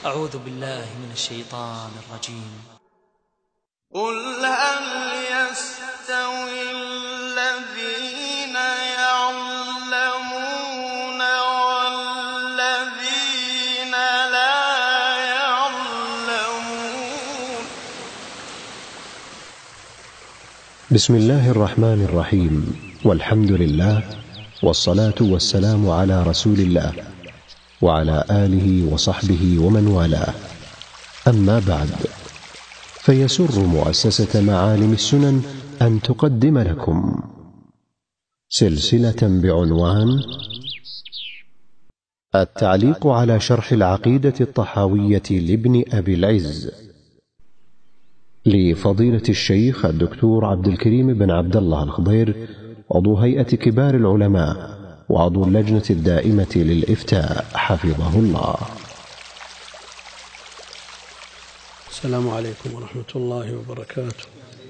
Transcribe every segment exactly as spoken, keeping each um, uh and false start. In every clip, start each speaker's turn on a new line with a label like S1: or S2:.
S1: أعوذ بالله من الشيطان الرجيم.
S2: قل هل يستوي الذين يعلمون والذين لا يعلمون.
S3: بسم الله الرحمن الرحيم، والحمد لله، والصلاة والسلام على رسول الله وعلى آله وصحبه ومن والاه. أما بعد، فيسر مؤسسة معالم السنن أن تقدم لكم سلسلة بعنوان التعليق على شرح العقيدة الطحاوية لابن أبي العز لفضيلة الشيخ الدكتور عبد الكريم بن عبد الله الخضير، عضو هيئة كبار العلماء وعضو اللجنة الدائمة للإفتاء، حفظه الله.
S4: السلام عليكم ورحمة الله وبركاته.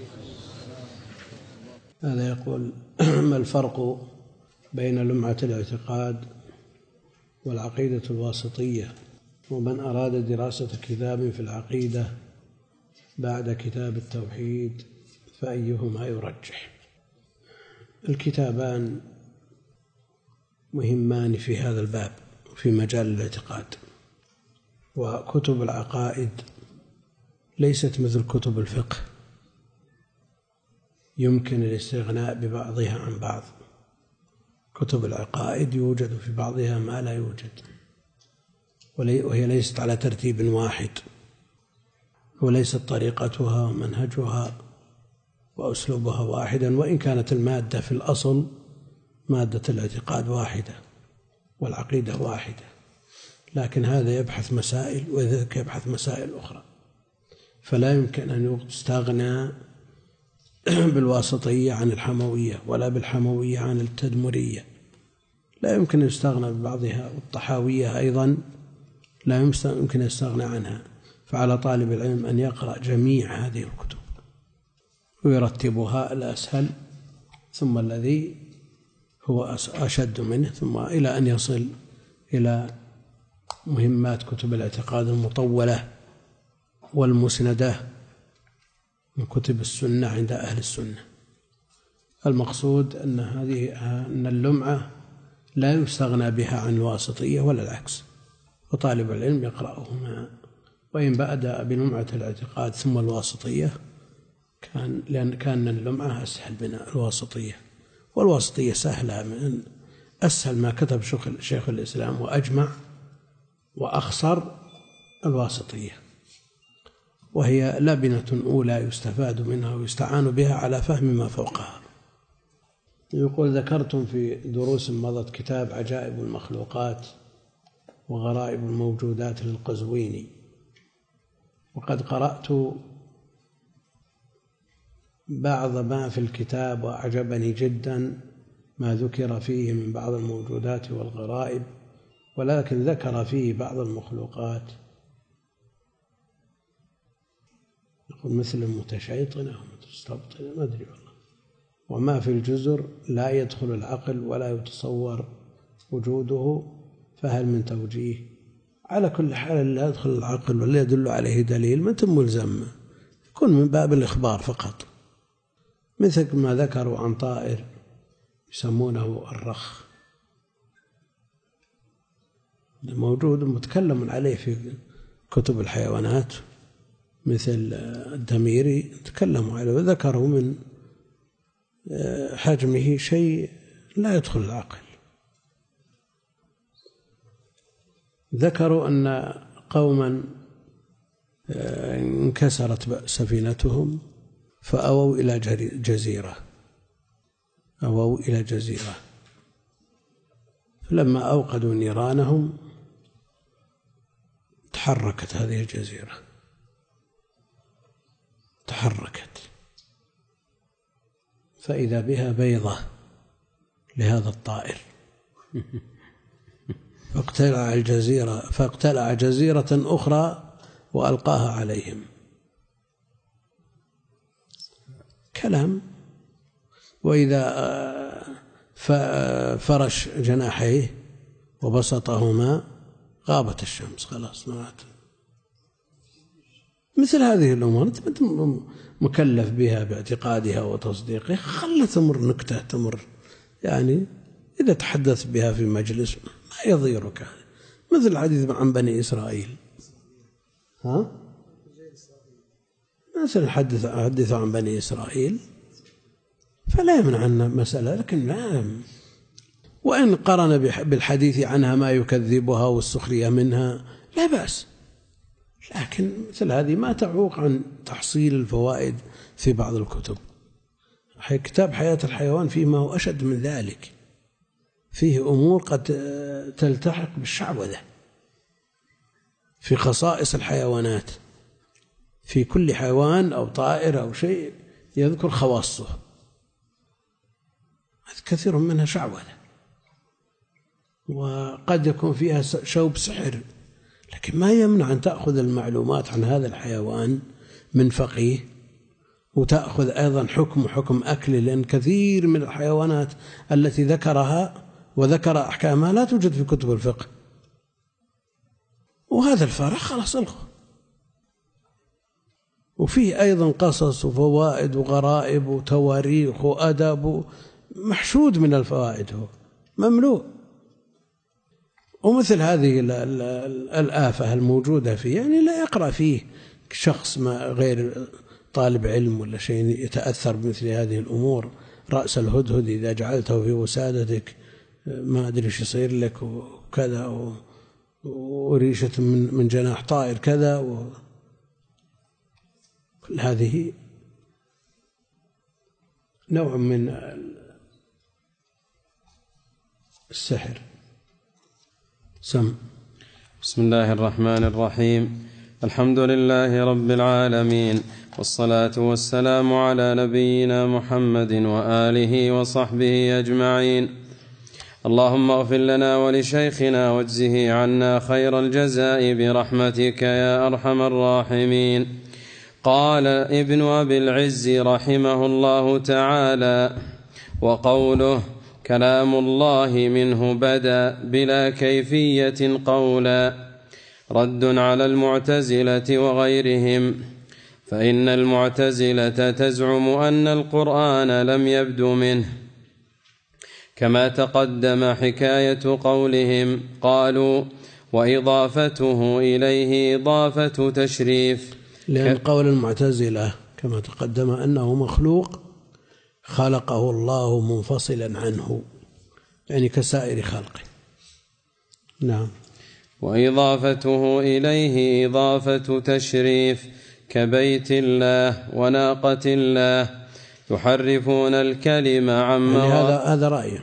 S4: هذا يقول: ما الفرق بين لمعة الاعتقاد والعقيدة الواسطية؟ ومن أراد دراسة كتاب في العقيدة بعد كتاب التوحيد فأيهما يرجح؟ الكتابان مهمان في هذا الباب في مجال الاعتقاد، وكتب العقائد ليست مثل كتب الفقه يمكن الاستغناء ببعضها عن بعض. كتب العقائد يوجد في بعضها ما لا يوجد، وهي ليست على ترتيب واحد، وليست طريقتها ومنهجها وأسلوبها واحدا، وإن كانت المادة في الأصل مادة الاعتقاد واحدة والعقيدة واحدة، لكن هذا يبحث مسائل وذاك يبحث مسائل أخرى، فلا يمكن أن يستغنى بالواسطية عن الحموية ولا بالحموية عن التدمرية، لا يمكن أن يستغنى ببعضها، والطحاوية أيضا لا يمكن أن يستغنى عنها. فعلى طالب العلم أن يقرأ جميع هذه الكتب ويرتبها الأسهل ثم الذي هو أشد منه، ثم إلى أن يصل إلى مهمات كتب الاعتقاد المطولة والمسندة من كتب السنة عند أهل السنة. المقصود أن هذه أن اللمعة لا يستغنى بها عن الواسطية ولا العكس، وطالب العلم يقرأهما، وإن بدأ بلمعة الاعتقاد ثم الواسطية كان لأن كان اللمعة أسهل من الواسطية، والواسطية سهلة، من أسهل ما كتب شيخ الإسلام وأجمع وأخصر الواسطية، وهي لبنة أولى يستفاد منها ويستعان بها على فهم ما فوقها. يقول: ذكرتم في دروس مضت كتاب عجائب المخلوقات وغرائب الموجودات للقزويني، وقد قرأت بعض ما في الكتاب وأعجبني جدا ما ذكر فيه من بعض الموجودات والغرائب، ولكن ذكر فيه بعض المخلوقات يقول مثل المتشيطنة ومتستبطنة، ما أدري والله، وما في الجزر لا يدخل العقل ولا يتصور وجوده، فهل من توجيه؟ على كل حال لا يدخل العقل ولا يدل عليه دليل ما تم ملزم، يكون من باب الإخبار فقط، مثل ما ذكروا عن طائر يسمونه الرخ، موجود متكلم عليه في كتب الحيوانات، مثل الدميري تكلموا عليه وذكروا من حجمه شيء لا يدخل العقل. ذكروا أن قوما انكسرت سفينتهم فأووا إلى جزيرة أووا إلى جزيرة فلما أوقدوا نيرانهم تحركت هذه الجزيرة، تحركت فإذا بها بيضة لهذا الطائر فاقتلع الجزيرة فاقتلع جزيرة أخرى وألقاها عليهم. كلام. وإذا فرش جناحيه وبسطهما غابت الشمس، خلاص ما مثل هذه الأمور أنت مكلف بها باعتقادها وتصديقها، خلها تمر نكتة تمر، يعني إذا تحدث بها في مجلس ما يضيرك هذا، مثل الحديث عن بني إسرائيل. ها؟ مثل الحديث حدث عن بني إسرائيل فلا يمنع عنا مسألة، لكن لا، وإن قرن بالحديث عنها ما يكذبها والسخرية منها لا بأس، لكن مثل هذه ما تعوق عن تحصيل الفوائد في بعض الكتب. كتاب حياة الحيوان فيه ما هو أشد من ذلك، فيه أمور قد تلتحق بالشعوذة في خصائص الحيوانات، في كل حيوان أو طائر أو شيء يذكر خواصه، كثير منها شعوذة، وقد يكون فيها شوب سحر، لكن ما يمنع أن تأخذ المعلومات عن هذا الحيوان من فقيه، وتأخذ أيضا حكم حكم أكله، لأن كثير من الحيوانات التي ذكرها وذكر أحكامها لا توجد في كتب الفقه، وهذا الفارق خلاص الغه. وفيه أيضا قصص وفوائد وغرائب وتواريخ وأدب، محشود من الفوائد، هو مملوء. ومثل هذه الآفة الموجودة فيه، يعني لا يقرأ فيه شخص ما غير طالب علم ولا شيء يتأثر بمثل هذه الأمور. رأس الهدهد إذا جعلته في وسادتك ما أدري ايش يصير لك وكذا، وريشة من من جناح طائر كذا، و كل هذه نوع من السحر. سم.
S5: بسم الله الرحمن الرحيم. الحمد لله رب العالمين، والصلاة والسلام على نبينا محمد وآله وصحبه أجمعين. اللهم اغفر لنا ولشيخنا واجزه عنا خير الجزاء برحمتك يا أرحم الراحمين. قال ابن أبي العز رحمه الله تعالى: وقوله كلام الله منه بدا بلا كيفية قولا، رد على المعتزلة وغيرهم، فإن المعتزلة تزعم أن القرآن لم يبد منه، كما تقدم حكاية قولهم. قالوا: وإضافته إليه إضافة تشريف،
S4: لأن قول المعتزلة كما تقدم أنه مخلوق خلقه الله منفصلا عنه، يعني كسائر خلقه. نعم.
S5: وإضافته إليه إضافة تشريف، كبيت الله وناقة الله، يحرفون الكلمة عن
S4: يعني
S5: مواضعه.
S4: هذا هذا رأيه،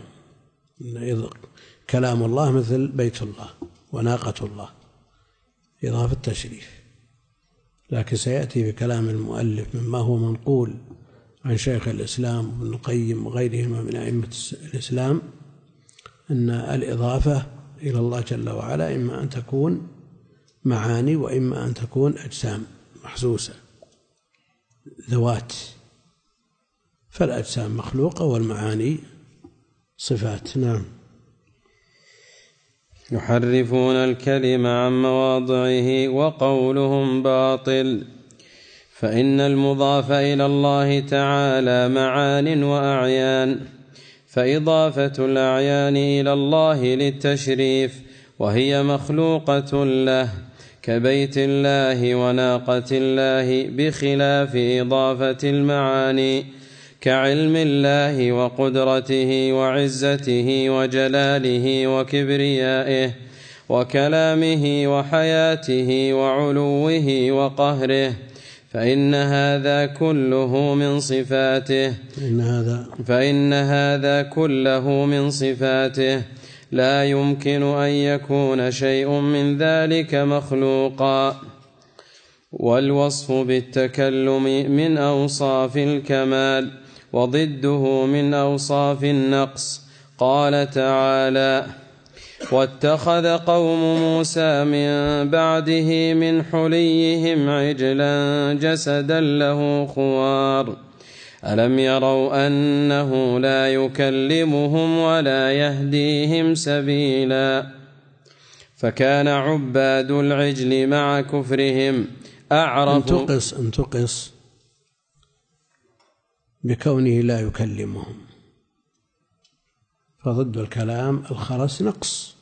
S4: كلام الله مثل بيت الله وناقة الله، إضافة تشريف. لكن سيأتي بكلام المؤلف مما هو منقول عن شيخ الإسلام ابن القيم وغيرهما من أئمة الإسلام، أن الإضافة إلى الله جل وعلا إما أن تكون معاني وإما أن تكون أجسام محسوسة ذوات، فالأجسام مخلوقة والمعاني صفات. نعم.
S5: يحرفون الكلم عن مواضعه وقولهم باطل، فإن المضاف إلى الله تعالى معان وأعيان، فإضافة الأعيان إلى الله للتشريف وهي مخلوقة له، كبيت الله وناقة الله، بخلاف إضافة المعاني كعلم الله وقدرته وعزته وجلاله وكبريائه وكلامه وحياته وعلوه وقهره، فإن هذا كله من صفاته
S4: إن هذا
S5: فإن هذا كله من صفاته، لا يمكن أن يكون شيء من ذلك مخلوقا. والوصف بالتكلم من أوصاف الكمال، وضده من أوصاف النقص. قال تعالى: واتخذ قوم موسى من بعده من حليهم عجلا جسدا له خوار، ألم يروا أنه لا يكلمهم ولا يهديهم سبيلا. فكان عباد العجل مع كفرهم أعرف
S4: أن تقص أن تقص بكونه لا يكلمهم، فضد الكلام الخرس نقص.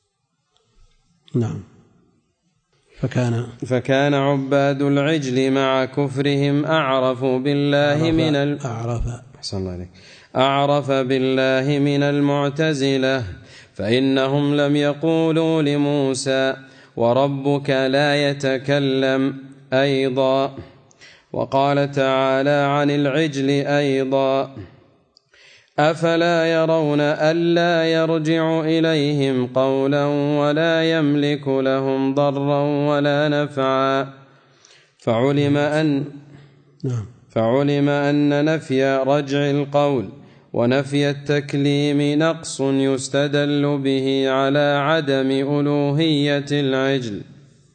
S4: نعم. فكان
S5: فكان عباد العجل مع كفرهم أعرف بالله
S4: أعرف
S5: من ال...
S4: أعرف
S5: أحسن الله عليك. أعرف بالله من المعتزلة، فإنهم لم يقولوا لموسى وربك لا يتكلم أيضا. وقال تعالى عن العجل أيضا: أفلا يرون ألا يرجع إليهم قولا ولا يملك لهم ضرا ولا نفعا. فعلم أن
S4: نعم.
S5: فعلم أن نفي رجع القول ونفي التكليم نقص يستدل به على عدم ألوهية العجل.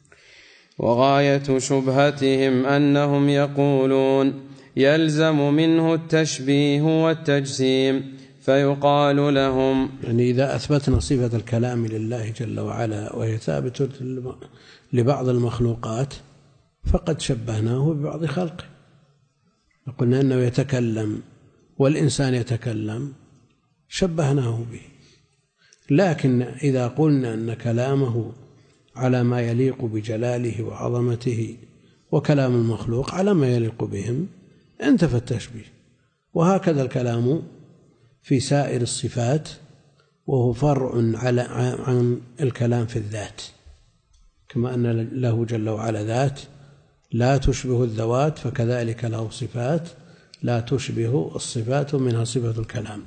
S5: وغاية شبهتهم أنهم يقولون يلزم منه التشبيه والتجسيم، فيقال لهم
S4: يعني إذا أثبتنا صفة الكلام لله جل وعلا وهي ثابتة لبعض المخلوقات فقد شبهناه ببعض خلقه، قلنا أنه يتكلم والإنسان يتكلم شبهناه به. لكن إذا قلنا أن كلامه على ما يليق بجلاله وعظمته وكلام المخلوق على ما يليق بهم انتفى التشبيه. وهكذا الكلام في سائر الصفات، وهو فرع على عن الكلام في الذات، كما أن له جل وعلا ذات لا تشبه الذوات، فكذلك له صفات لا تشبه الصفات، منها صفة الكلام.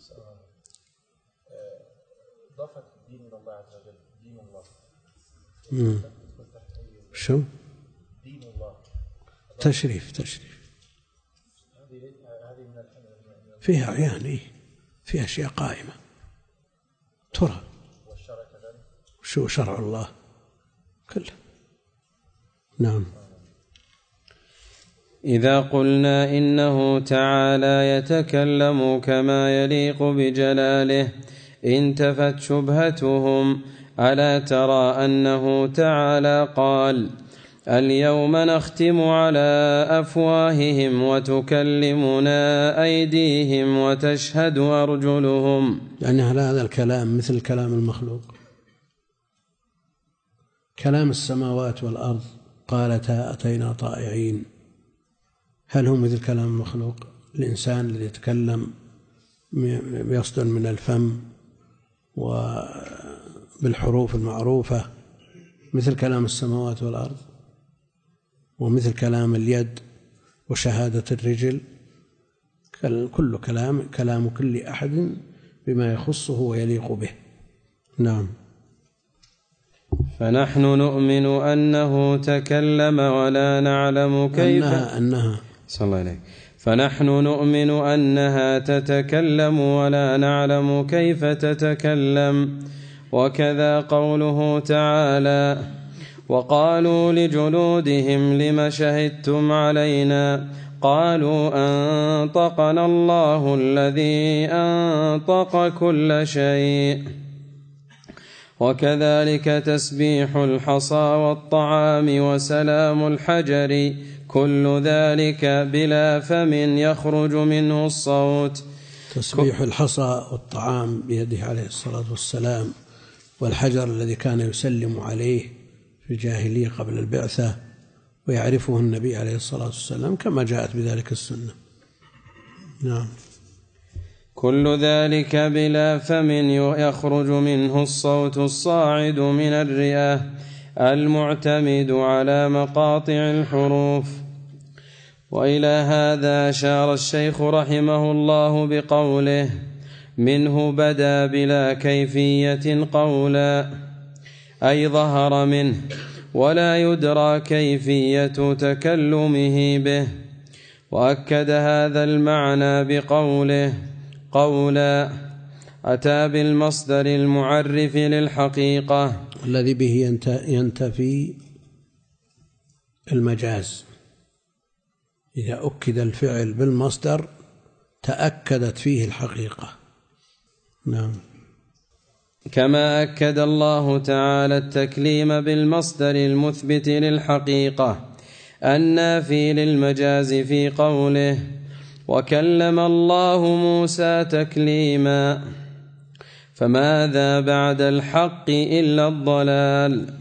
S6: ضافت دين الله عز وجل دين الله.
S4: مم. شو؟
S6: دين الله.
S4: تشريف تشريف. فيها عيان، فيها أشياء قائمة ترى. شو شرع الله كله. نعم.
S5: إذا قلنا إنه تعالى يتكلم كما يليق بجلاله انتفت شبهتهم. ألا ترى أنه تعالى قال: اليوم نختم على أفواههم وتكلمنا أيديهم وتشهد أرجلهم.
S4: يعني هل هذا الكلام مثل كلام المخلوق؟ كلام السماوات والأرض قالتا أتينا طائعين، هل هو مثل كلام المخلوق؟ الإنسان الذي يتكلم يصدر من الفم وبالحروف المعروفة مثل كلام السماوات والأرض، ومثل كلام اليد وشهادة الرجل، كل كلام كلام كل أحد بما يخصه ويليق به. نعم.
S5: فنحن نؤمن أنه تكلم ولا نعلم كيف
S4: أنها, أنها
S5: صلى الله عليه. فنحن نؤمن أنها تتكلم ولا نعلم كيف تتكلم. وكذا قوله تعالى: وقالوا لجلودهم لم شهدتم علينا قالوا أنطقنا الله الذي أنطق كل شيء. وكذلك تسبيح الحصى والطعام وسلام الحجر، كل ذلك بلا فم يخرج منه الصوت.
S4: تسبيح الحصى والطعام بيده عليه الصلاة والسلام، والحجر الذي كان يسلم عليه في الجاهلية قبل البعثة ويعرفه النبي عليه الصلاة والسلام كما جاءت بذلك السنة. نعم.
S5: كل ذلك بلا فم يخرج منه الصوت الصاعد من الرئة المعتمد على مقاطع الحروف. وإلى هذا أشار الشيخ رحمه الله بقوله: منه بدا بلا كيفية قولا، أي ظهر منه ولا يدرى كيفية تكلمه به. وأكد هذا المعنى بقوله: قولا أتى بالمصدر المعرف للحقيقة
S4: الذي به ينتفي المجاز. إذا أكد الفعل بالمصدر تأكدت فيه الحقيقة. نعم.
S5: كما أكد الله تعالى التكليم بالمصدر المثبت للحقيقة، النافي للمجاز في قوله وكلم الله موسى تكليما، فماذا بعد الحق إلا الضلال.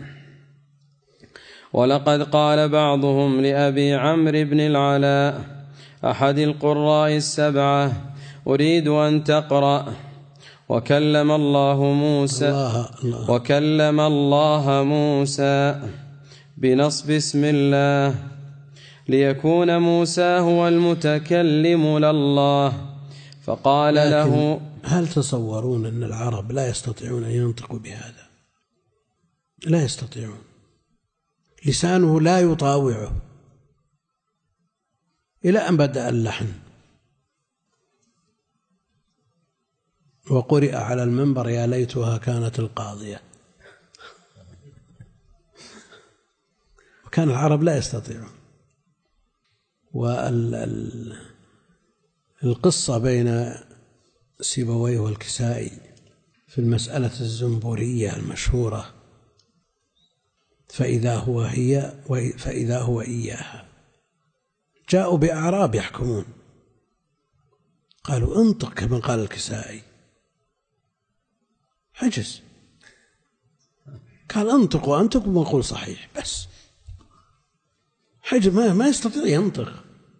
S5: ولقد قال بعضهم لأبي عمرو بن العلاء أحد القراء السبعة أريد أن تقرأ وكلم الله موسى
S4: الله الله
S5: وكلم الله موسى بنصب اسم الله ليكون موسى هو المتكلم لله، فقال له
S4: هل تصورون أن العرب لا يستطيعون أن ينطقوا بهذا؟ لا يستطيعون، لسانه لا يطاوعه إلى أن بدأ اللحن وقرئ على المنبر يا ليتها كانت القاضية. وكان العرب لا يستطيعون. والقصة بين سيبويه والكسائي في المسألة الزنبورية المشهورة فإذا هو هي فإذا هو إياها، جاءوا بأعراب يحكمون قالوا انطق كما قال الكسائي، حجز، قال انطق وانطق وقول صحيح، بس حجز ما ما يستطيع ينطق.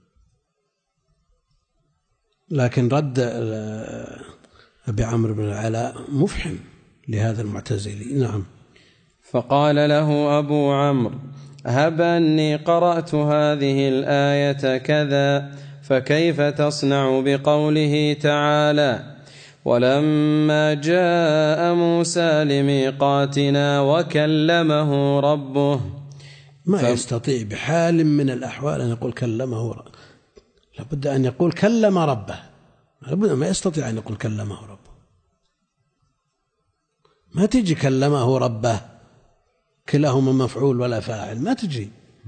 S4: لكن رد أبي عمرو بن العلاء مفحم لهذا المعتزلي. نعم.
S5: فقال له أبو عمرو هب أني قرأت هذه الآية كذا، فكيف تصنع بقوله تعالى ولما جاء موسى لميقاتنا وكلمه ربه؟
S4: ما ف... يستطيع بحال من الأحوال أن يقول كلمه ربه، لابد أن يقول كلم ربه، لابد ما يستطيع أن يقول كلمه ربه. ما تجي كلمه ربه كلاهما مفعول ولا فاعل، ما تجي.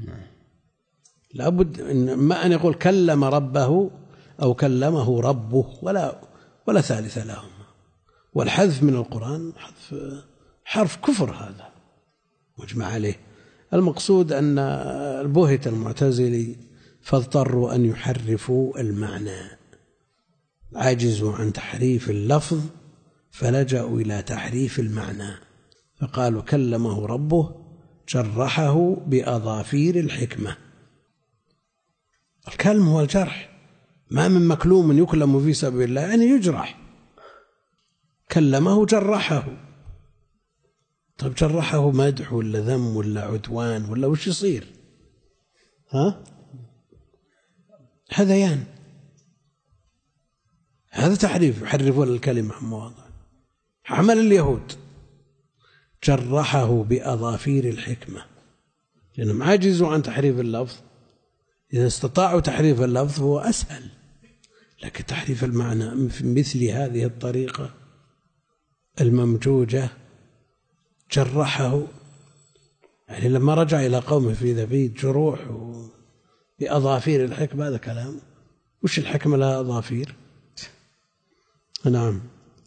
S4: لابد ما أن يقول كلم ربه أو كلمه ربه، ولا ولا ثالث لهما. والحذف من القرآن حذف حرف كفر، هذا مجمع عليه. المقصود أن البهت المعتزلي فاضطروا أن يحرفوا المعنى، عجزوا عن تحريف اللفظ فلجأوا إلى تحريف المعنى، فقالوا كلمه ربه جرحه بأظافير الحكمة. الكلم هو الجرح، ما من مكلوم يكلم في سبيل الله يعني يجرح. كلمه جرحه. طيب جرحه مدح ولا ذم ولا عدوان ولا وش يصير؟ ها؟ هذيان، هذا تحريف، يحرفون الكلمة عن مواضع. عمل اليهود جرحه بأظافير الحكمة، لأنهم عاجزوا عن تحريف اللفظ. إذا استطاعوا تحريف اللفظ هو أسهل، لكن تحريف المعنى في مثل هذه الطريقة الممجوجة جرحه. يعني لما رجع إلى قومه في ذبيد جروح بأظافير الحكمة، هذا كلام. وش الحكمة لها أظافير؟ نعم.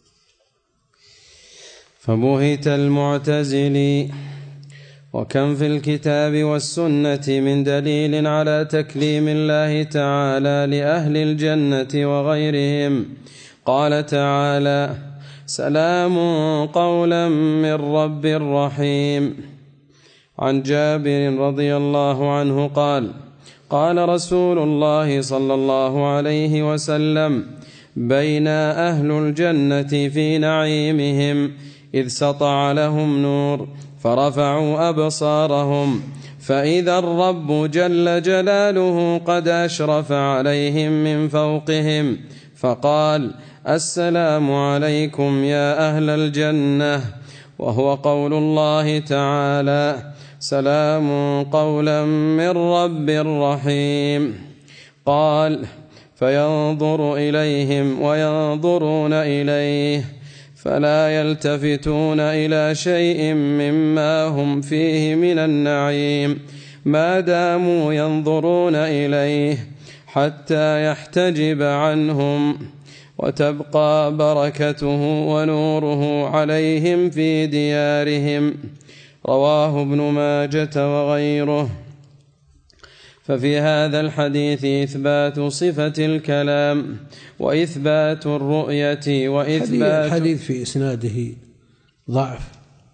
S5: فبهت المعتزلي. وكم في الكتاب والسنة من دليل على تكليم الله تعالى لأهل الجنة وغيرهم. قال تعالى سلام قولا من رب رحيم. عن جابر رضي الله عنه قال قال رسول الله صلى الله عليه وسلم بين أهل الجنة في نعيمهم إذ سطع لهم نور فرفعوا أبصارهم فإذا الرب جل جلاله قد أشرف عليهم من فوقهم فقال السلام عليكم يا أهل الجنة، وهو قول الله تعالى سلام قولا من رب رحيم. قال فينظر إليهم وينظرون إليه فلا يلتفتون إلى شيء مما هم فيه من النعيم ما داموا ينظرون إليه حتى يحتجب عنهم، وتبقى بركته ونوره عليهم في ديارهم. رواه ابن ماجة وغيره. ففي هذا الحديث إثبات صفة الكلام وإثبات الرؤية وإثبات
S4: الحديث في إسناده ضعف،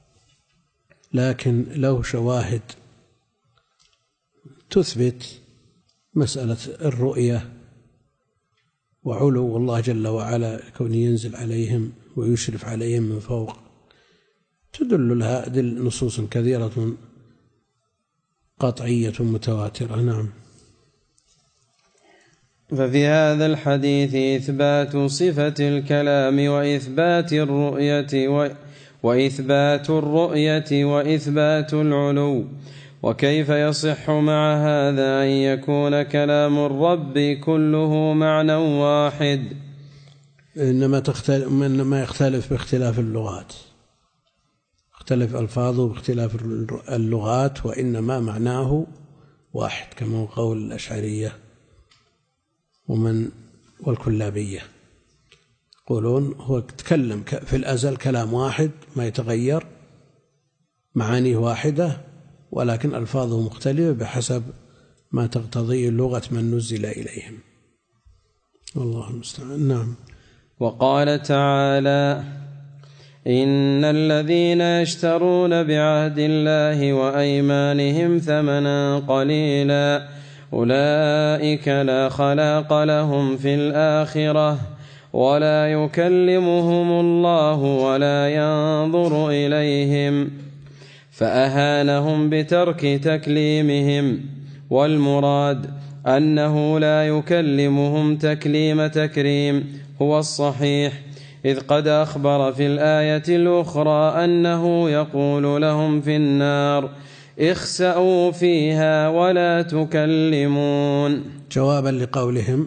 S4: لكن له شواهد تثبت مسألة الرؤية وعلو الله جل وعلا كونه ينزل عليهم ويشرف عليهم من فوق، تدل لها أدل نصوص كثيرة قطعية متواترة. نعم.
S5: ففي هذا الحديث إثبات صفة الكلام وإثبات الرؤية و... وإثبات الرؤية وإثبات العلو. وكيف يصح مع هذا أن يكون كلام الرب كله معنى واحد؟
S4: إنما تختلف إنما يختلف باختلاف اللغات، اختلف ألفاظه باختلاف اللغات، وإنما معناه واحد كما هو قول الأشعرية ومن والكلابية، يقولون هو تكلم في الأزل كلام واحد ما يتغير، معانيه واحدة، ولكن ألفاظه مختلفة بحسب ما تقتضيه لغة من نزل إليهم. والله المستعان. نعم.
S5: وقال تعالى: إن الذين يشترون بعهد الله وأيمانهم ثمنا قليلا أولئك لا خلاق لهم في الآخرة ولا يكلمهم الله ولا ينظر إليهم، فأهانهم بترك تكليمهم، والمراد أنه لا يكلمهم تكليم تكريم هو الصحيح، إذ قد أخبر في الآية الأخرى أنه يقول لهم في النار: اخسأوا فيها ولا تكلمون.
S4: جوابا لقولهم: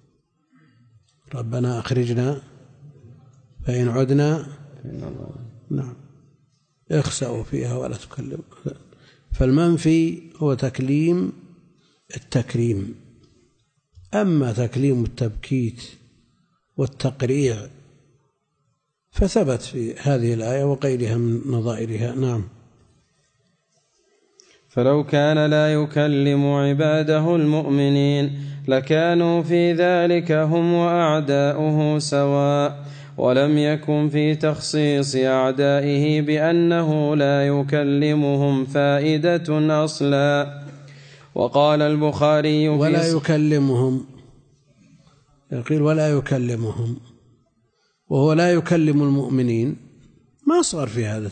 S4: ربنا أخرجنا فإن عدنا نعم اخسأوا فيها ولا تكلمون. فالمنفي هو تكليم التكريم، أما تكليم التبكيت والتقريع فثبت في هذه الآية وغيرها من نظائرها. نعم.
S5: فلو كان لا يكلم عباده المؤمنين لكانوا في ذلك هم وأعداؤه سواء، ولم يكن في تخصيص أعدائه بأنه لا يكلمهم فائدة أصلا. وقال البخاري:
S4: ولا يكلمهم، يقول ولا يكلمهم، وهو لا يكلم المؤمنين، ما صار في هذا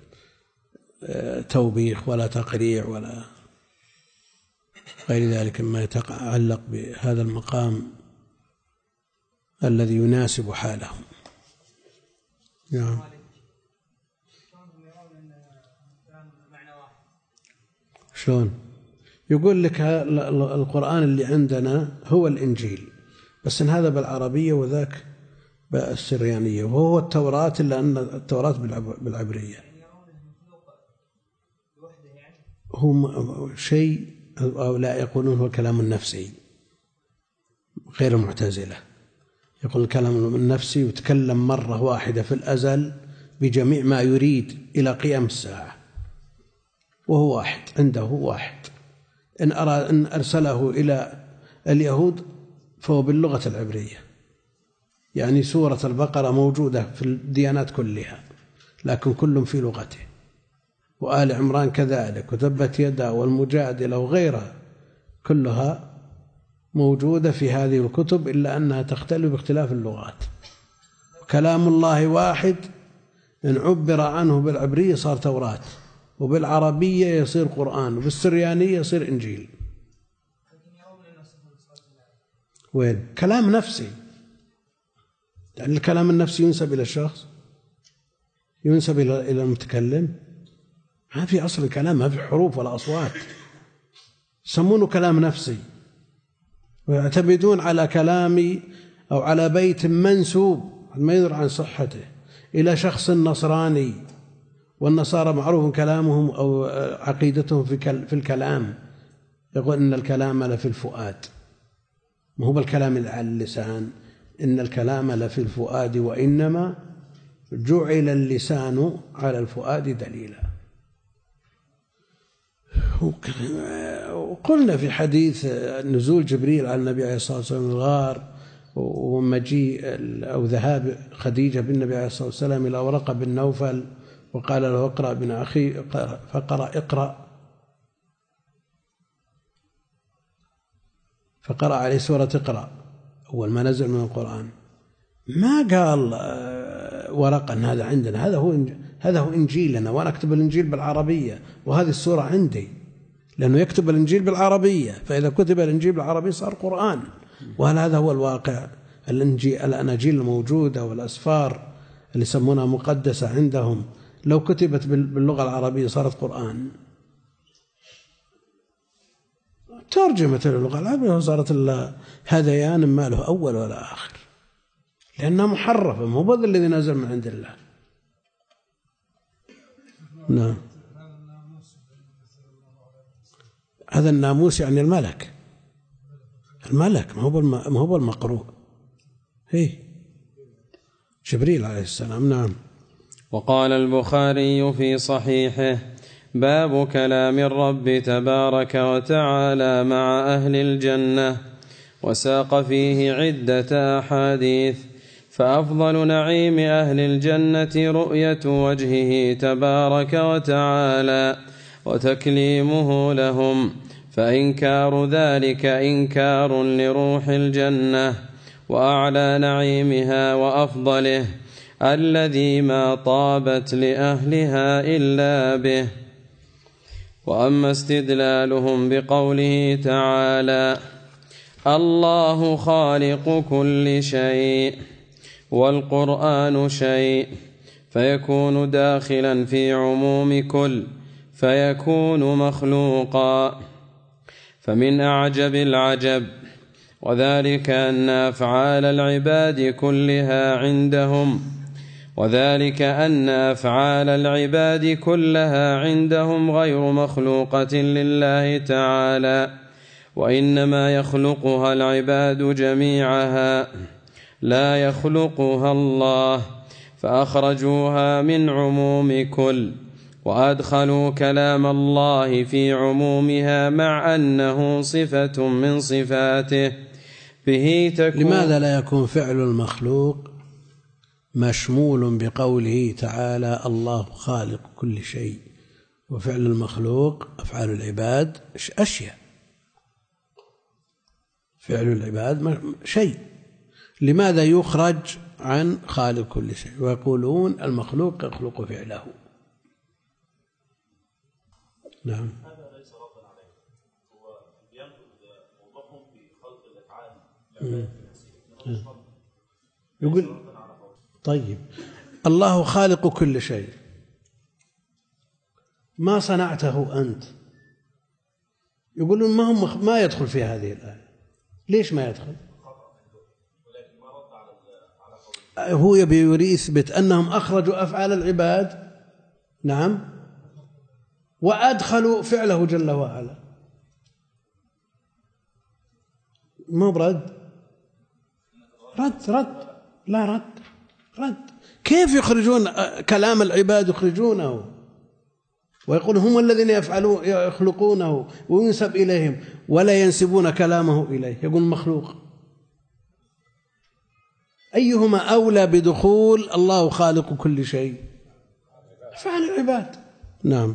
S4: توبيخ ولا تقريع ولا غير ذلك مما يتعلق بهذا المقام الذي يناسب حالهم. نعم. شلون؟ يقول لك القرآن اللي عندنا هو الإنجيل، بس إن هذا بالعربية وذاك بالسريانية، وهو التوراة، إلا أن التوراة بالعبرية. هم شيء أو لا يقولون هو الكلام النفسي غير المعتزلة، يقول الكلام النفسي يتكلم مرة واحدة في الأزل بجميع ما يريد إلى قيام الساعة، وهو واحد، عنده واحد. إن أراد أن أرسله إلى اليهود فهو باللغة العبرية، يعني سورة البقرة موجودة في الديانات كلها لكن كل في لغته، وآل عمران كذلك، وتبت يدا والمجادلة وغيرها كلها موجودة في هذه الكتب، إلا أنها تختلف باختلاف اللغات. كلام الله واحد، إن عبر عنه بالعبرية صار توراة، وبالعربية يصير قرآن، وبالسريانية يصير إنجيل. وين؟ كلام نفسي، يعني الكلام النفسي ينسب إلى الشخص، ينسب إلى المتكلم. ما في أصل الكلام، ما في حروف ولا أصوات، يسمونه كلام نفسي، ويعتمدون على كلام أو على بيت منسوب ما يدري عن صحته إلى شخص نصراني، والنصارى معروف كلامهم أو عقيدتهم في الكلام، يقول إن الكلام لفي الفؤاد، ما هو بالكلام على اللسان، إن الكلام لفي الفؤاد وإنما جعل اللسان على الفؤاد دليلا. وقلنا في حديث نزول جبريل على النبي عليه الصلاة والسلام الغار ومجيء أو ذهاب خديجة بالنبي عليه الصلاة والسلام إلى ورقة بن نوفل وقال له اقرأ بن أخي فقرأ اقرأ فقرأ عليه سورة اقرأ أول ما نزل من القرآن. ما قال ورقة أن هذا عندنا، هذا هو هذا هو إنجيلنا وأنا أكتب الإنجيل بالعربية وهذه السورة عندي، لأنه يكتب الإنجيل بالعربية، فإذا كتب الإنجيل بالعربية صار قرآن. وهل هذا هو الواقع؟ الإنجيل الأناجيل الموجودة والأسفار اللي يسمونها مقدسة عندهم لو كتبت باللغة العربية صارت قرآن، ترجمت اللغة العربية وصارت هذيان ما له أول ولا آخر، لأنها محرفة، مو هو الذي نزل من عند الله. نعم، هذا الناموس يعني الملك، الملك ما هو ما هو المقروء، هي جبريل عليه السلام. نعم.
S5: وقال البخاري في صحيحه: باب كلام الرب تبارك وتعالى مع أهل الجنة، وساق فيه عدة أحاديث، فأفضل نعيم أهل الجنة رؤية وجهه تبارك وتعالى وتكليمه لهم، فإنكار ذلك إنكار لروح الجنة، وأعلى نعيمها وأفضله الذي ما طابت لأهلها إلا به. وأما استدلالهم بقوله تعالى: الله خالق كل شيء والقرآن شيء، فيكون داخلا في عموم كل، فيكون مخلوقا، فمن أعجب العجب، وذلك أن أفعال العباد كلها عندهم وذلك أن أفعال العباد كلها عندهم غير مخلوقة لله تعالى، وإنما يخلقها العباد جميعها لا يخلقها الله، فأخرجوها من عموم كل، وأدخلوا كلام الله في عمومها مع أنه صفة من صفاته به تكون.
S4: لماذا لا يكون فعل المخلوق مشمول بقوله تعالى الله خالق كل شيء، وفعل المخلوق أفعال العباد أشياء، فعل العباد شيء، لماذا يخرج عن خالق كل شيء ويقولون المخلوق يخلق فعله؟ نعم.
S6: هذا ليس ردا عليه، هو ينقل موضوعهم في خلق الافعال
S4: يقول طيب الله خالق كل شيء، ما صنعته أنت، يقولون ما هم ما يدخل في هذه الآية. ليش ما يدخل؟ هو يبي يثبت أنهم أخرجوا أفعال العباد، نعم، وأدخلوا فعله جل وعلا. ما برد رد رد لا رد رد كيف يخرجون كلام العباد؟ يخرجونه ويقول هم الذين يفعلون يخلقونه وينسب إليهم، ولا ينسبون كلامه إليه، يقول مخلوق. أيهما أولى بدخول الله خالق كل شيء؟ أفعال العباد. نعم.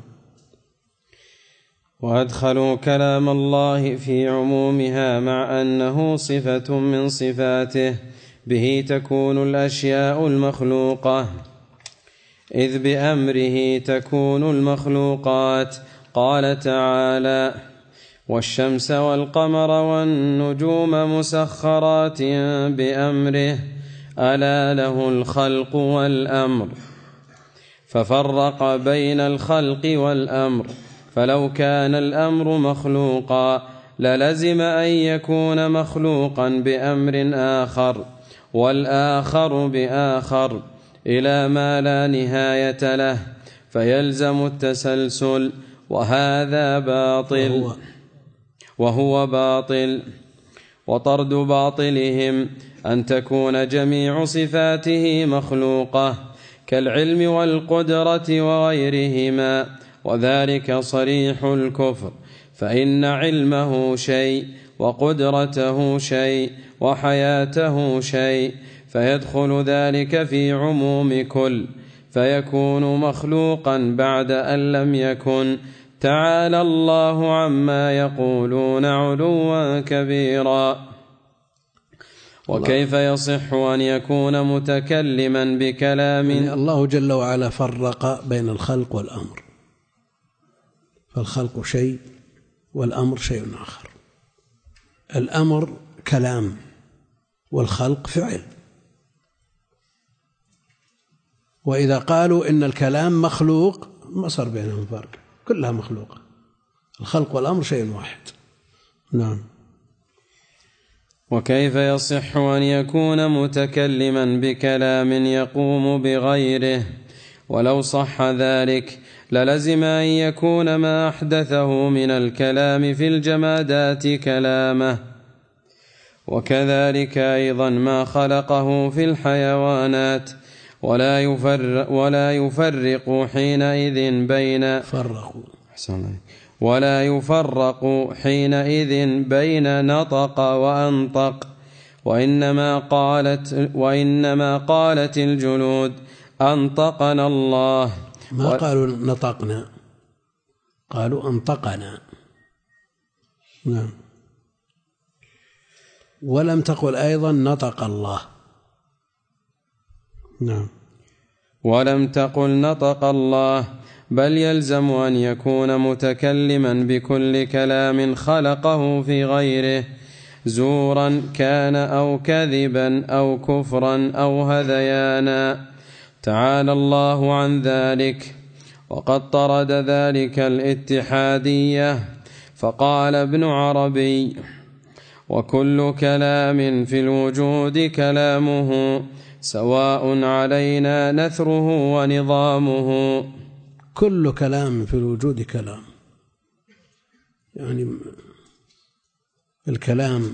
S5: وأدخلوا كلام الله في عمومها مع أنه صفة من صفاته به تكون الأشياء المخلوقة، إذ بأمره تكون المخلوقات. قال تعالى: والشمس والقمر والنجوم مسخرات بأمره ألا له الخلق والأمر، ففرق بين الخلق والأمر، فلو كان الأمر مخلوقا للزم أن يكون مخلوقا بأمر آخر والآخر بآخر إلى ما لا نهاية له، فيلزم التسلسل، وهذا باطل وهو باطل. وطرد باطلهم أن تكون جميع صفاته مخلوقة كالعلم والقدرة وغيرهما، وذلك صريح الكفر، فإن علمه شيء وقدرته شيء وحياته شيء، فيدخل ذلك في عموم كل، فيكون مخلوقا بعد أن لم يكن. تعالى الله عما يقولون علوا كبيرا. وكيف يصح أن يكون متكلما بكلام؟
S4: يعني الله جل وعلا فرق بين الخلق والأمر، فالخلق شيء والأمر شيء آخر. الأمر كلام والخلق فعل. وإذا قالوا إن الكلام مخلوق ما صار بينهم فرق، كلها مخلوقة. الخلق والأمر شيء واحد. نعم.
S5: وكيف يصح أن يكون متكلما بكلام يقوم بغيره؟ ولو صح ذلك للزم أن يكون ما أحدثه من الكلام في الجمادات كلامه، وكذلك أيضا ما خلقه في الحيوانات، ولا يفرق, ولا يفرق حينئذ بين
S4: فرقوا
S5: ولا يفرق حينئذ بين نطق وأنطق، وإنما قالت, وإنما قالت الجلود أنطقنا الله.
S4: ما و... قالوا نطقنا، قالوا أنطقنا. نعم. ولم تقل أيضا نطق الله. نعم.
S5: ولم تقل نطق الله، بل يلزم أن يكون متكلما بكل كلام خلقه في غيره، زورا كان أو كذبا أو كفرا أو هذيانا. تعالى الله عن ذلك. وقد طرد ذلك الاتحادية، فقال ابن عربي: وكل كلام في الوجود كلامه، سواء علينا نثره ونظامه.
S4: كل كلام في الوجود كلام، يعني الكلام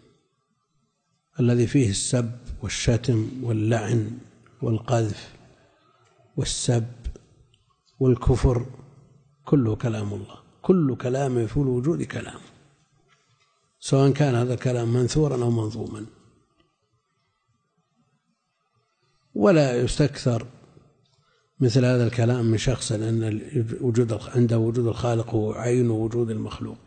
S4: الذي فيه السب والشتم واللعن والقذف والسب والكفر كله كلام الله. كل كلام في الوجود كلام، سواء كان هذا الكلام منثورا أو منظوما. ولا يستكثر مثل هذا الكلام من شخص أن وجود عنده وجود الخالق هو عين وجود المخلوق،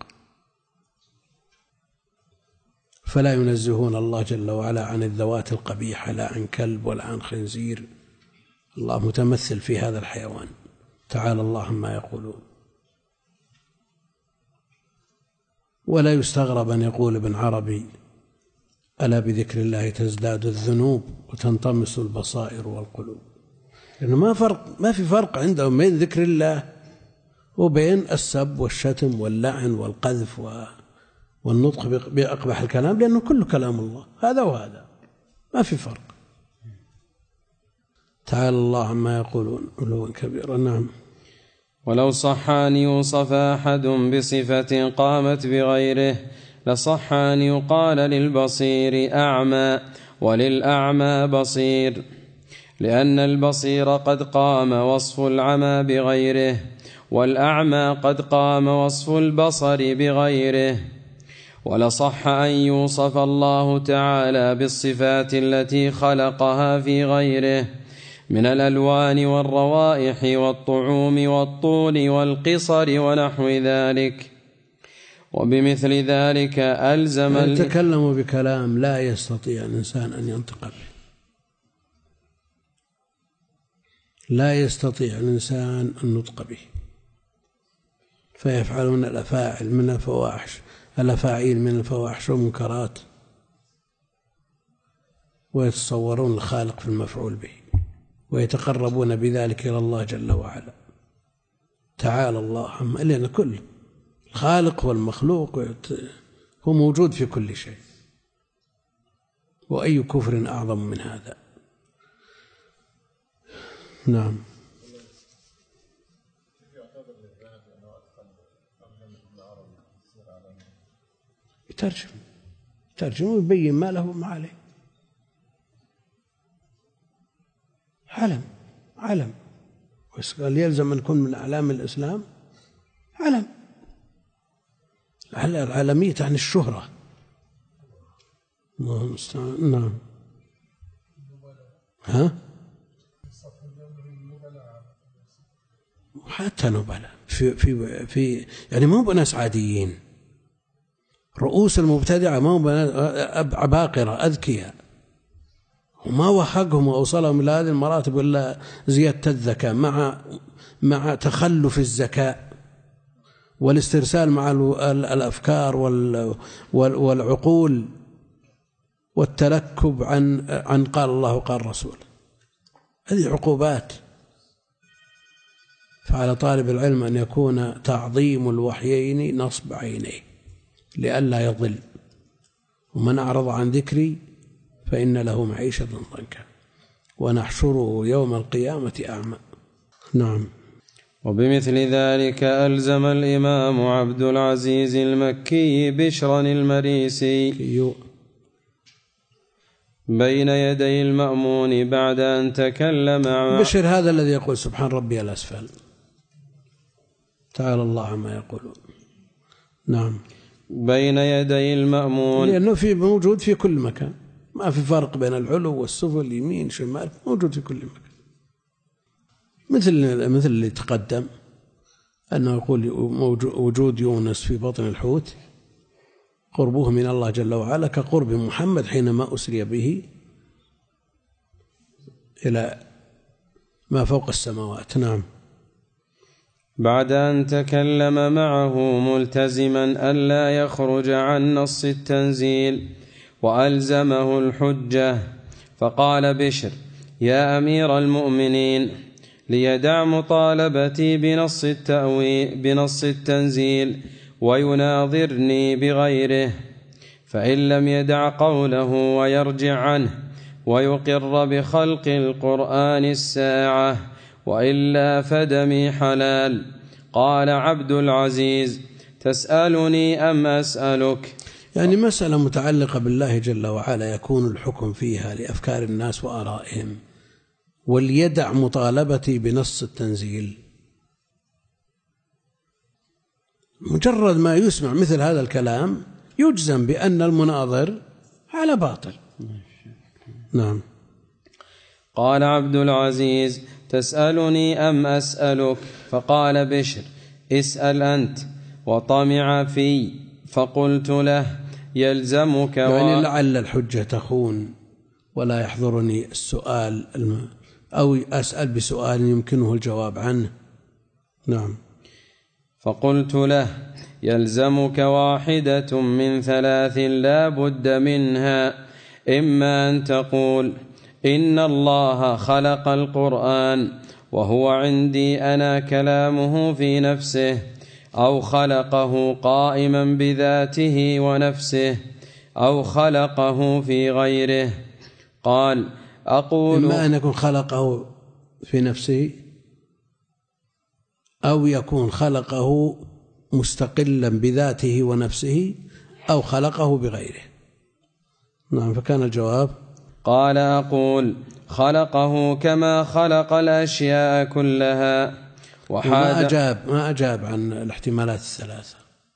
S4: فلا ينزهون الله جل وعلا عن الذوات القبيحة، لا عن كلب ولا عن خنزير. الله متمثل في هذا الحيوان، تعالى الله عما يقولون. ولا يستغرب أن يقول ابن عربي: ألا بذكر الله تزداد الذنوب وتنطمس البصائر والقلوب. لأنه ما فرق، ما في فرق عندهم بين ذكر الله وبين السب والشتم واللعن والقذف والنطق بأقبح الكلام، لأنه كله كلام الله، هذا وهذا ما في فرق. تعالى الله عما يقولون علوا كبيرا. نعم.
S5: ولو صح أن يوصف أحد بصفة قامت بغيره لصح أن يقال للبصير أعمى وللأعمى بصير، لأن البصير قد قام وصف العمى بغيره، والأعمى قد قام وصف البصر بغيره. ولصح أن يوصف الله تعالى بالصفات التي خلقها في غيره من الألوان والروائح والطعوم والطول والقصر ونحو ذلك. وبمثل ذلك ألزم
S4: يتكلم بكلام لا يستطيع الإنسان أن ينطق به، لا يستطيع الإنسان النطق به، فيفعلون الأفاعل من الفواحش الأفاعيل من الفواحش والمنكرات، ويتصورون الخالق في المفعول به، ويتقربون بذلك إلى الله جل وعلا. تعالى الله عما، لأن كل الخالق والمخلوق هو موجود في كل شيء، وأي كفر أعظم من هذا. نعم. يترجم يترجم ويبين ما له وما عليه. علم علم قال يلزم أن يكون من أعلام الإسلام علم. العالمية عن الشهرة. الله المستعان. نعم. ها؟ حتى نبلاء في في في يعني ما هو ناس عاديين. رؤوس المبتدعة ما هو عباقرة أذكياء، وما وهقهم وأوصلهم إلى هذه المراتب إلا زيادة الذكاء مع مع تخلف الذكاء والاسترسال مع الأفكار والعقول والتلكب عن عن قال الله وقال الرسول. هذه عقوبات. فعلى طالب العلم أن يكون تعظيم الوحيين نصب عينيه لئلا يضل. ومن أعرض عن ذكري فإن له معيشة ضنكا ونحشره يوم القيامة أعمى. نعم.
S5: وبمثل ذلك ألزم الإمام عبد العزيز المكي بشرا المريسي بين يدي المأمون بعد أن تكلم عن
S4: بشر هذا الذي يقول سبحان ربي الأسفل، تعالى الله عما يقولون. نعم.
S5: بين يدي المأمون
S4: لأنه في موجود في كل مكان، ما في فرق بين العلو والسفل يمين شمال، موجود في كل مكان. مثل مثل اللي تقدم أنه يقول وجود يونس في بطن الحوت قربه من الله جل وعلا كقرب محمد حينما أسري به إلى ما فوق السماوات. نعم.
S5: بعد أن تكلم معه ملتزما ألا يخرج عن نص التنزيل وألزمه الحجة، فقال بشر: يا أمير المؤمنين، ليدع مطالبتي بنص التأويل بنص التنزيل ويناظرني بغيره، فإن لم يدع قوله ويرجع عنه ويقر بخلق القرآن الساعة وإلا فدمي حلال. قال عبد العزيز: تسألني أم أسألك؟
S4: يعني مسألة متعلقة بالله جل وعلا يكون الحكم فيها لأفكار الناس وآرائهم، وليدع مطالبتي بنص التنزيل. مجرد ما يسمع مثل هذا الكلام يجزم بأن المناظر على باطل. نعم.
S5: قال عبد العزيز: تسألني أم أسألك؟ فقال بشر: اسأل أنت. وطمع في، فقلت له: يلزمك و...
S4: يعني لعل الحجة تخون ولا يحضرني السؤال الم... أو أسأل بسؤال يمكنه الجواب عنه. نعم.
S5: فقلت له: يلزمك واحدة من ثلاث لا بد منها، إما أن تقول إن الله خلق القرآن وهو عندي أنا كلامه في نفسه، أو خلقه قائما بذاته ونفسه، أو خلقه في غيره. قال: أقول
S4: إما أن يكون خلقه في نفسه، أو يكون خلقه مستقلا بذاته ونفسه، أو خلقه بغيره. نعم. فكان الجواب:
S5: قال: أقول خلقه كما خلق الأشياء كلها.
S4: وما أجاب ما أجاب عن الاحتمالات الثلاثة،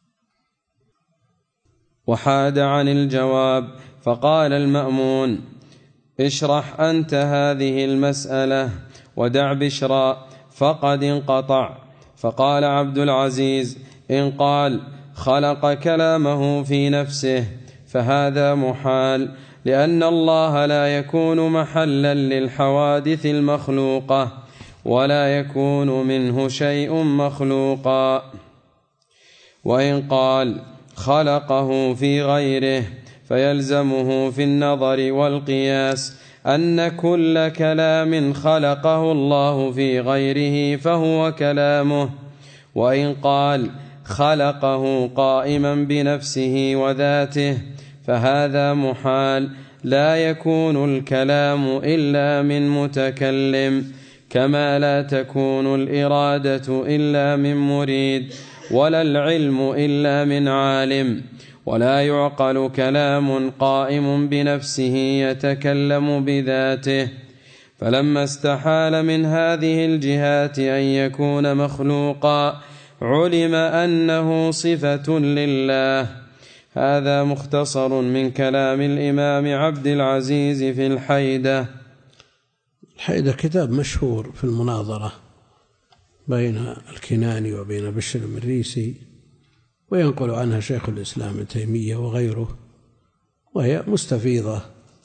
S5: وحاد عن الجواب. فقال المأمون: اشرح أنت هذه المسألة ودع بشرا، فقد انقطع. فقال عبد العزيز: إن قال خلق كلامه في نفسه فهذا محال، لأن الله لا يكون محلا للحوادث المخلوقة ولا يكون منه شيء مخلوقا. وإن قال خلقه في غيره فيلزمه في النظر والقياس أن كل كلام خلقه الله في غيره فهو كلامه. وإن قال خلقه قائما بنفسه وذاته فهذا محال، لا يكون الكلام إلا من متكلم، كما لا تكون الإرادة إلا من مريد، ولا العلم إلا من عالم، ولا يعقل كلام قائم بنفسه يتكلم بذاته. فلما استحال من هذه الجهات أن يكون مخلوقا علم أنه صفة لله. هذا مختصر من كلام الإمام عبد العزيز في الحيدة.
S4: الحيدة كتاب مشهور في المناظرة بين الكناني وبين بشر المريسي، وينقل عنها شيخ الإسلام ابن تيمية وغيره، وهي مستفيضة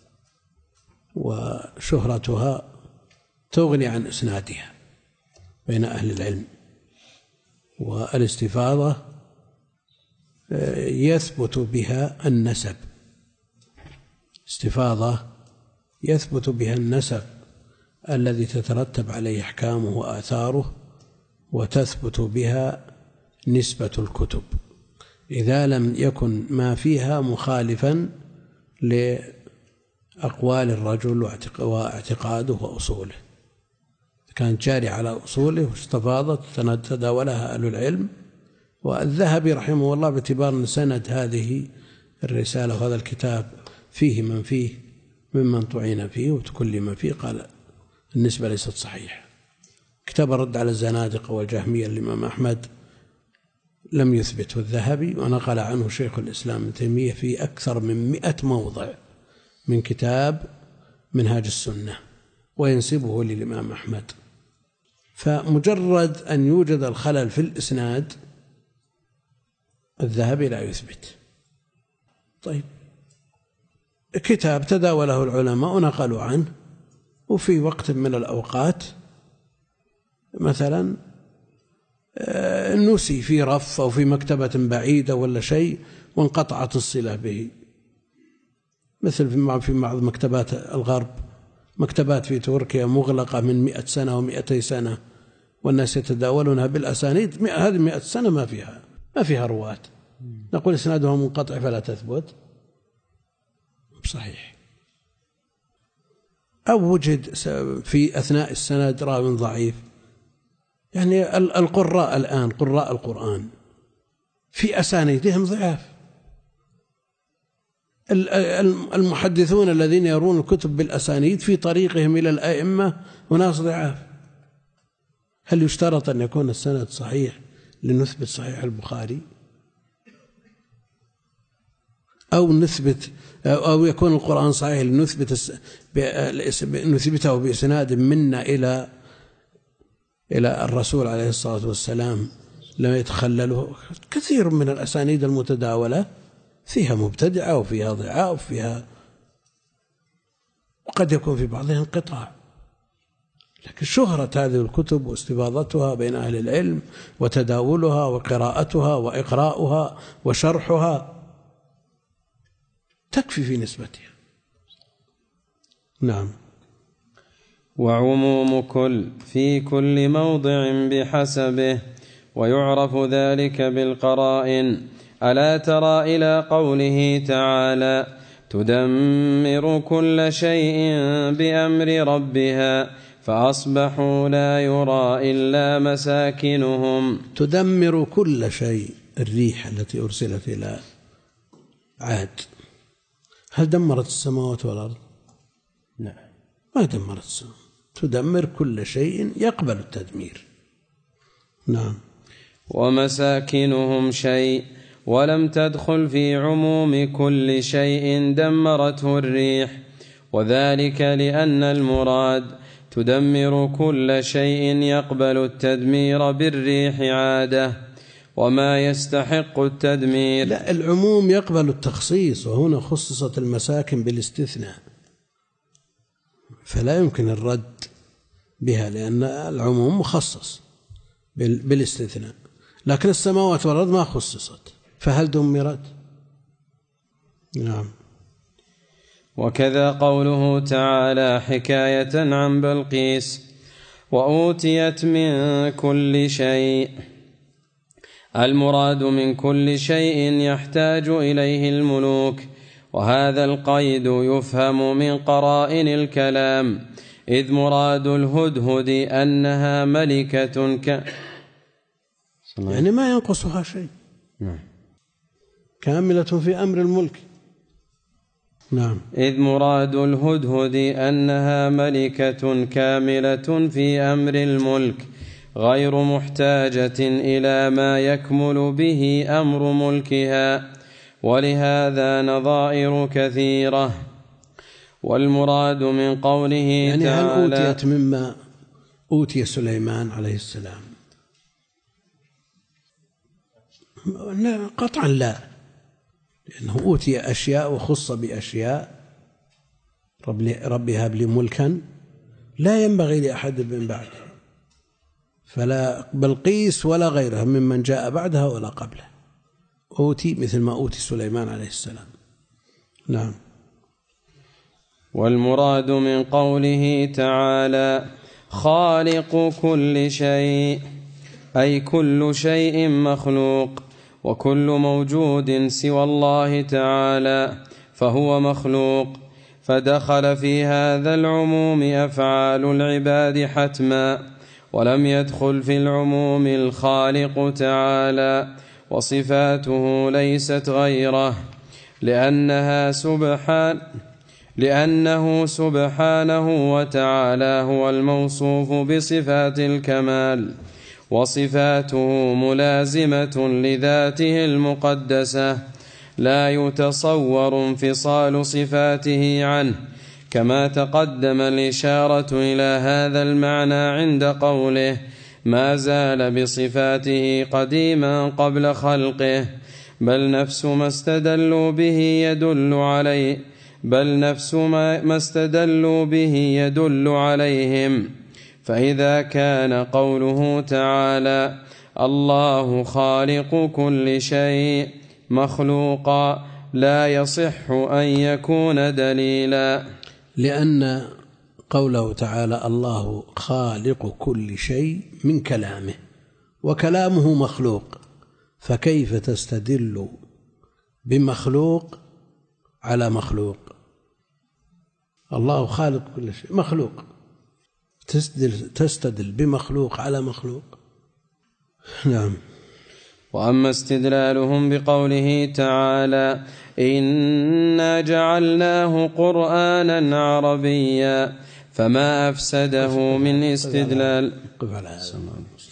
S4: وشهرتها تغني عن إسنادها بين أهل العلم. والاستفاضة يثبت بها النسب، استفاضة يثبت بها النسب الذي تترتب عليه أحكامه وآثاره، وتثبت بها نسبة الكتب إذا لم يكن ما فيها مخالفا لأقوال الرجل واعتقاده وأصوله. كانت جاري على أصوله واستفاضت تداولها أهل العلم. والذهبي رحمه الله باعتبار أن سند هذه الرسالة وهذا الكتاب فيه من فيه ممن طعن فيه وتكلم فيه، قال النسبة ليست صحيحة. كتاب الرد على الزنادقة والجهمية الإمام أحمد لم يثبته الذهبي، ونقل عنه شيخ الإسلام ابن تيمية في أكثر من مئة موضع من كتاب منهاج السنة، وينسبه للإمام أحمد. فمجرد أن يوجد الخلل في الإسناد الذهبي لا يثبت. طيب، كتاب تداوله العلماء ونقلوا عنه، وفي وقت من الأوقات مثلا نسي في رف أو في مكتبة بعيدة ولا شيء وانقطعت الصلة به، مثل في بعض مكتبات الغرب، مكتبات في تركيا مغلقة من مئة سنة ومئتي سنة والناس يتداولونها بالأسانيد، هذه مئة سنة ما فيها ما فيها رواة، نقول إسنادها منقطع فلا تثبت صحيح. أو وجد في أثناء السند راو ضعيف، يعني القراء الآن قراء القرآن في أسانيدهم ضعاف، المحدثون الذين يرون الكتب بالأسانيد في طريقهم إلى الأئمة وناس ضعاف. هل يشترط أن يكون السند صحيح لنثبت صحيح البخاري، أو نثبت أو يكون القرآن صحيح لنثبت نثبته بإسناد منا إلى إلى الرسول عليه الصلاة والسلام لم يتخلله؟ كثير من الأسانيد المتداولة فيها مبتدعة وفيها ضعاف وفيها، وقد يكون في بعضها انقطاع. لكن شهرة هذه الكتب واستفاضتها بين أهل العلم وتداولها وقراءتها وإقراؤها وشرحها تكفي في نسبتها. نعم.
S5: وعموم كل في كل موضع بحسبه، ويعرف ذلك بالقرائن. ألا ترى إلى قوله تعالى تدمر كل شيء بأمر ربها فأصبحوا لا يرى إلا مساكنهم.
S4: تدمر كل شيء، الريح التي أرسلت إلى عاد هل دمرت السماوات والأرض؟
S5: نعم،
S4: ما دمرت السماوات. تدمر كل شيء يقبل التدمير. نعم.
S5: ومساكنهم شيء، ولم تدخل في عموم كل شيء دمرته الريح، وذلك لأن المراد تدمر كل شيء يقبل التدمير بالريح عادة، وما يستحق التدمير.
S4: لا، العموم يقبل التخصيص، وهنا خصصت المساكن بالاستثناء، فلا يمكن الرد بها لأن العموم مخصص بالاستثناء. لكن السماوات والأرض ما خصصت، فهل دمرت؟ نعم.
S5: وكذا قوله تعالى حكاية عن بلقيس وأوتيت من كل شيء، المراد من كل شيء يحتاج إليه الملوك، وهذا القيد يفهم من قرائن الكلام، إذ مراد الهدهد أنها ملكة ك...
S4: يعني ما ينقصها شيء، كاملة في أمر الملك. نعم.
S5: إذ مراد الهدهد أنها ملكة كاملة في أمر الملك، غير محتاجة إلى ما يكمل به أمر ملكها، ولهذا نظائر كثيرة. والمراد من قوله
S4: يعني
S5: تعالى
S4: هل أوتيت مما أوتي سليمان عليه السلام؟ لا، قطعا لا، لأنه أوتي أشياء وخص بأشياء. رب هب لي ملكا لا ينبغي لأحد من بعده، فلا بلقيس ولا غيرها ممن جاء بعدها ولا قبله أوتي مثل ما أوتي سليمان عليه السلام. نعم.
S5: والمراد من قوله تعالى خالق كل شيء أي كل شيء مخلوق، وكل موجود سوى الله تعالى فهو مخلوق، فدخل في هذا العموم أفعال العباد حتما، ولم يدخل في العموم الخالق تعالى، وصفاته ليست غيره، لأنها سبحان لأنه سبحانه وتعالى هو الموصوف بصفات الكمال، وصفاته ملازمة لذاته المقدسة، لا يتصور انفصال صفاته عنه، كما تقدم الإشارة إلى هذا المعنى عند قوله ما زال بصفاته قديما قبل خلقه، بل نفس ما استدلوا به يدل عليه بل نفس ما استدلوا به يدل عليهم. فإذا كان قوله تعالى الله خالق كل شيء مخلوقا لا يصح أن يكون دليلا،
S4: لأن قوله تعالى الله خالق كل شيء من كلامه، وكلامه مخلوق، فكيف تستدل بمخلوق على مخلوق؟ الله خالق كل شيء مخلوق، تستدل, تستدل بمخلوق على مخلوق. نعم.
S5: وأما استدلالهم بقوله تعالى إنا جعلناه قرآنا عربيا فما أفسده من استدلال.